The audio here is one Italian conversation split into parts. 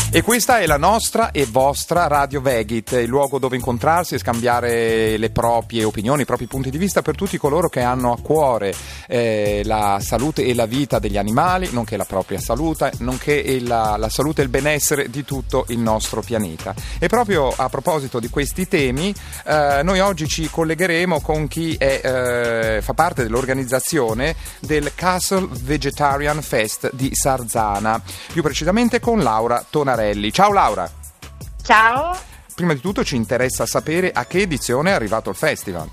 E questa è la nostra e vostra Radio Vegit, il luogo dove incontrarsi e scambiare le proprie opinioni, i propri punti di vista per tutti coloro che hanno a cuore la salute e la vita degli animali, nonché la propria salute, nonché la salute e il benessere di tutto il nostro pianeta. E proprio a proposito di questi temi, noi oggi ci collegheremo con chi fa parte dell'organizzazione del Castle Vegetarian Fest di Sarzana, più precisamente con Laura Tonarelli. Ciao Laura. Ciao. Prima di tutto ci interessa sapere a che edizione è arrivato il festival.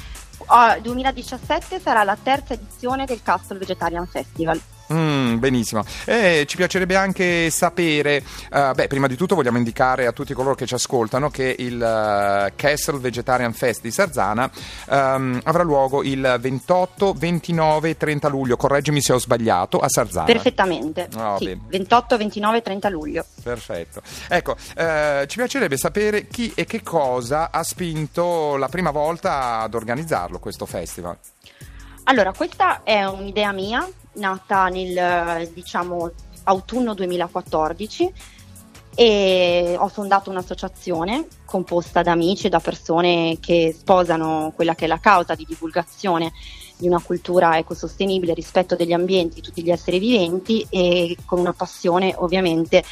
2017 sarà la terza edizione del Castle Vegetarian Festival. Benissimo. Ci piacerebbe anche sapere, prima di tutto vogliamo indicare a tutti coloro che ci ascoltano che il Castle Vegetarian Fest di Sarzana avrà luogo il 28, 29 e 30 luglio, correggimi se ho sbagliato, a Sarzana. Perfettamente, sì, 28, 29 e 30 luglio. Perfetto. Ecco, ci piacerebbe sapere chi e che cosa ha spinto la prima volta ad organizzarlo, questo festival. Allora, questa è un'idea mia, nata nel autunno 2014, e ho fondato un'associazione composta da amici e da persone che sposano quella che è la causa di divulgazione di una cultura ecosostenibile, rispetto degli ambienti, di tutti gli esseri viventi, e con una passione ovviamente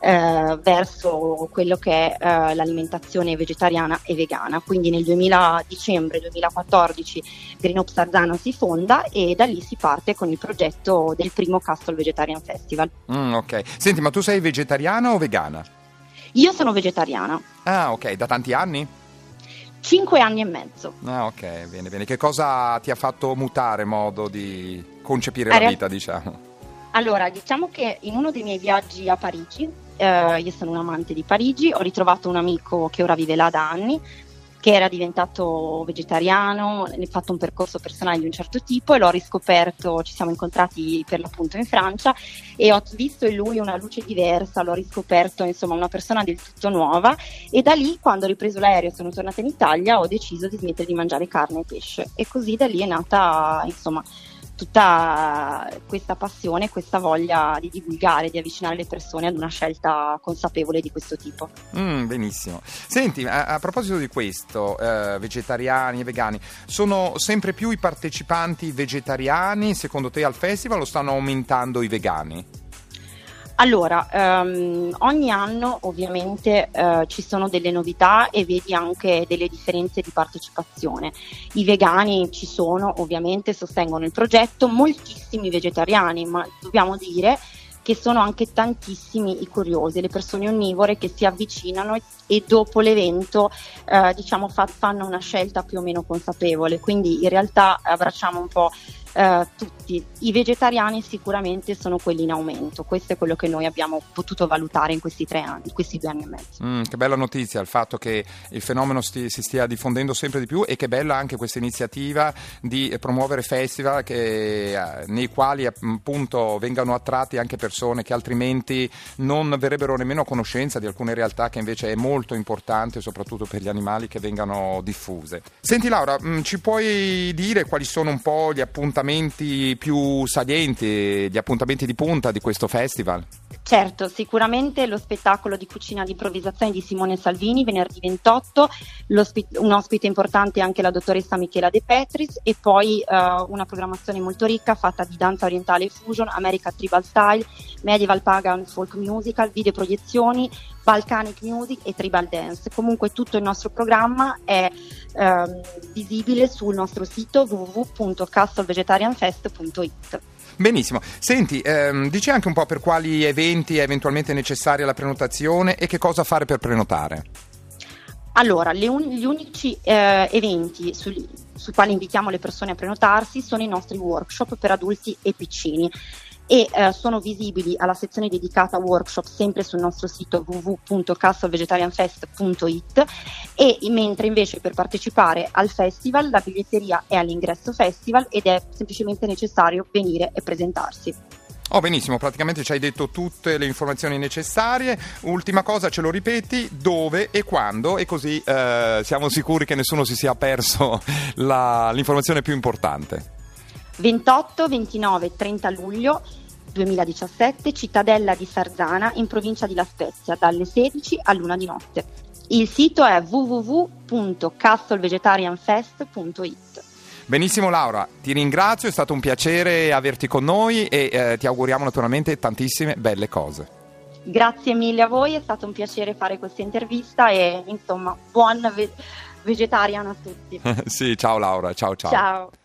verso quello che è l'alimentazione vegetariana e vegana. Quindi nel dicembre 2014 Green Hope Sarzana si fonda e da lì si parte con il progetto del primo Castle Vegetarian Festival. Ok. Senti, ma tu sei vegetariana o vegana? Io sono vegetariana. Ah, ok. Da tanti anni? 5 anni e mezzo. Ah, ok, bene. Che cosa ti ha fatto mutare modo di concepire la vita, diciamo? Allora, diciamo che in uno dei miei viaggi a Parigi, io sono un amante di Parigi, ho ritrovato un amico che ora vive là da anni, che era diventato vegetariano, ha fatto un percorso personale di un certo tipo e l'ho riscoperto, ci siamo incontrati per l'appunto in Francia e ho visto in lui una luce diversa, l'ho riscoperto insomma una persona del tutto nuova, e da lì, quando ho ripreso l'aereo e sono tornata in Italia, ho deciso di smettere di mangiare carne e pesce, e così da lì è nata insomma tutta questa passione, questa voglia di divulgare, di avvicinare le persone ad una scelta consapevole di questo tipo. Benissimo. Senti, a proposito di questo, vegetariani e vegani, sono sempre più i partecipanti vegetariani secondo te al festival o stanno aumentando i vegani? Allora, ogni anno ovviamente ci sono delle novità e vedi anche delle differenze di partecipazione. I vegani ci sono, ovviamente sostengono il progetto, moltissimi vegetariani, ma dobbiamo dire che sono anche tantissimi i curiosi, le persone onnivore che si avvicinano e dopo l'evento fanno una scelta più o meno consapevole, quindi in realtà abbracciamo un po' tutti. I vegetariani sicuramente sono quelli in aumento, questo è quello che noi abbiamo potuto valutare in questi 3 anni, questi 2 anni e mezzo. Che bella notizia il fatto che il fenomeno si stia diffondendo sempre di più, e che bella anche questa iniziativa di promuovere festival nei quali appunto vengano attratti anche persone che altrimenti non verrebbero nemmeno a conoscenza di alcune realtà che invece è molto importante, soprattutto per gli animali, che vengano diffuse. Senti Laura, ci puoi dire quali sono un po' gli appuntamenti più salienti, gli appuntamenti di punta di questo festival? Certo, sicuramente lo spettacolo di cucina di improvvisazione di Simone Salvini venerdì 28, un ospite importante è anche la dottoressa Michela De Petris, e poi una programmazione molto ricca fatta di danza orientale e fusion, America Tribal Style, Medieval Pagan Folk Musical, videoproiezioni, Balkanic Music e Tribal Dance. Comunque tutto il nostro programma è visibile sul nostro sito www.castlevegetarianfest.it. Benissimo. Senti, dici anche un po' per quali eventi è eventualmente necessaria la prenotazione e che cosa fare per prenotare? Allora, gli unici eventi sui quali invitiamo le persone a prenotarsi sono i nostri workshop per adulti e piccini, e sono visibili alla sezione dedicata workshop sempre sul nostro sito www.castlevegetarianfest.it, e mentre invece per partecipare al festival la biglietteria è all'ingresso festival ed è semplicemente necessario venire e presentarsi. Oh, benissimo, praticamente ci hai detto tutte le informazioni necessarie. Ultima cosa, ce lo ripeti, dove e quando, e così siamo sicuri che nessuno si sia perso l'informazione più importante. 28, 29 e 30 luglio 2017, Cittadella di Sarzana, in provincia di La Spezia, dalle 16 all'1 di notte. Il sito è www.castlevegetarianfest.it. Benissimo Laura, ti ringrazio, è stato un piacere averti con noi e ti auguriamo naturalmente tantissime belle cose. Grazie mille a voi, è stato un piacere fare questa intervista e insomma buon vegetariano a tutti. Sì, ciao Laura, ciao. Ciao.